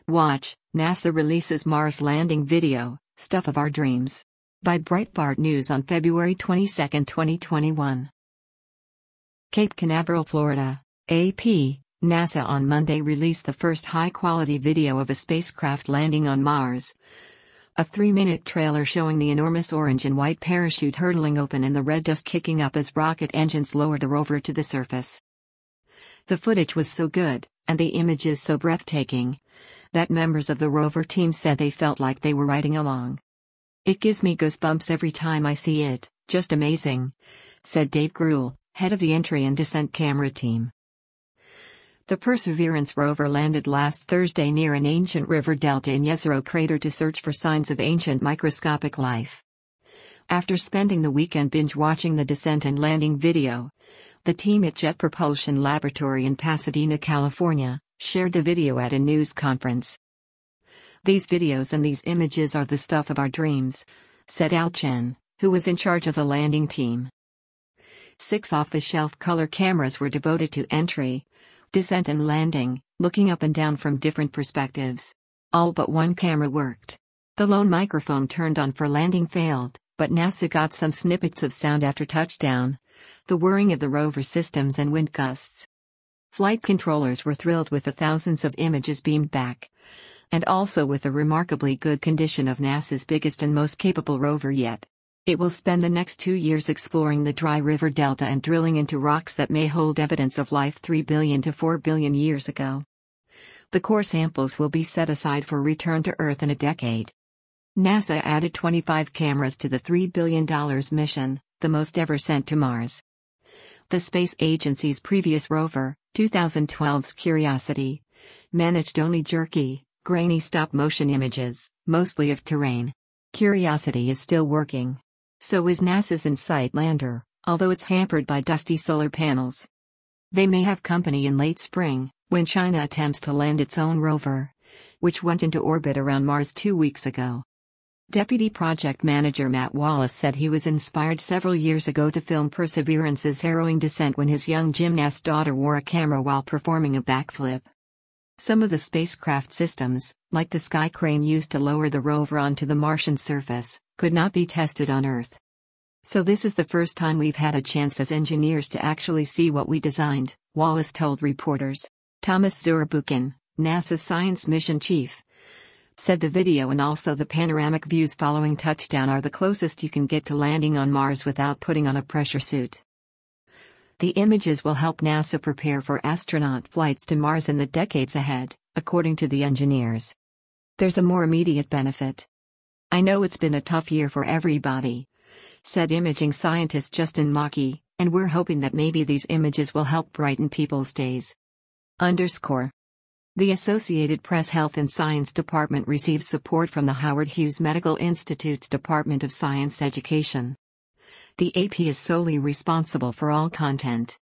Watch, NASA releases Mars landing video, Stuff of Our Dreams. By Breitbart News on February 22, 2021. Cape Canaveral, Florida. AP, NASA on Monday released the first high-quality video of a spacecraft landing on Mars. A 3-minute trailer showing the enormous orange and white parachute hurtling open and the red dust kicking up as rocket engines lowered the rover to the surface. The footage was so good, and the images so breathtaking, that members of the rover team said they felt like they were riding along. "It gives me goosebumps every time I see it, just amazing," said Dave Gruhl, head of the entry and descent camera team. The Perseverance rover landed last Thursday near an ancient river delta in Jezero crater to search for signs of ancient microscopic life. After spending the weekend binge-watching the descent and landing video, the team at Jet Propulsion Laboratory in Pasadena, California, shared the video at a news conference. "These videos and these images are the stuff of our dreams," said Al Chen, who was in charge of the landing team. 6 off-the-shelf color cameras were devoted to entry, descent and landing, looking up and down from different perspectives. All but one camera worked. The lone microphone turned on for landing failed, but NASA got some snippets of sound after touchdown, the whirring of the rover systems and wind gusts. Flight controllers were thrilled with the thousands of images beamed back, and also with the remarkably good condition of NASA's biggest and most capable rover yet. It will spend the next 2 years exploring the dry river delta and drilling into rocks that may hold evidence of life 3 billion to 4 billion years ago. The core samples will be set aside for return to Earth in a decade. NASA added 25 cameras to the $3 billion mission, the most ever sent to Mars. The space agency's previous rover, 2012's Curiosity, managed only jerky, grainy stop-motion images, mostly of terrain. Curiosity is still working. So is NASA's InSight lander, although it's hampered by dusty solar panels. They may have company in late spring, when China attempts to land its own rover, which went into orbit around Mars 2 weeks ago. Deputy Project Manager Matt Wallace said he was inspired several years ago to film Perseverance's harrowing descent when his young gymnast daughter wore a camera while performing a backflip. Some of the spacecraft systems, like the sky crane used to lower the rover onto the Martian surface, could not be tested on Earth. "So this is the first time we've had a chance as engineers to actually see what we designed," Wallace told reporters. Thomas Zurbuchen, NASA's science mission chief, said the video and also the panoramic views following touchdown are the closest you can get to landing on Mars without putting on a pressure suit. The images will help NASA prepare for astronaut flights to Mars in the decades ahead, according to the engineers. "There's a more immediate benefit. I know it's been a tough year for everybody," said imaging scientist Justin Mackey, "and we're hoping that maybe these images will help brighten people's days." The Associated Press Health and Science Department receives support from the Howard Hughes Medical Institute's Department of Science Education. The AP is solely responsible for all content.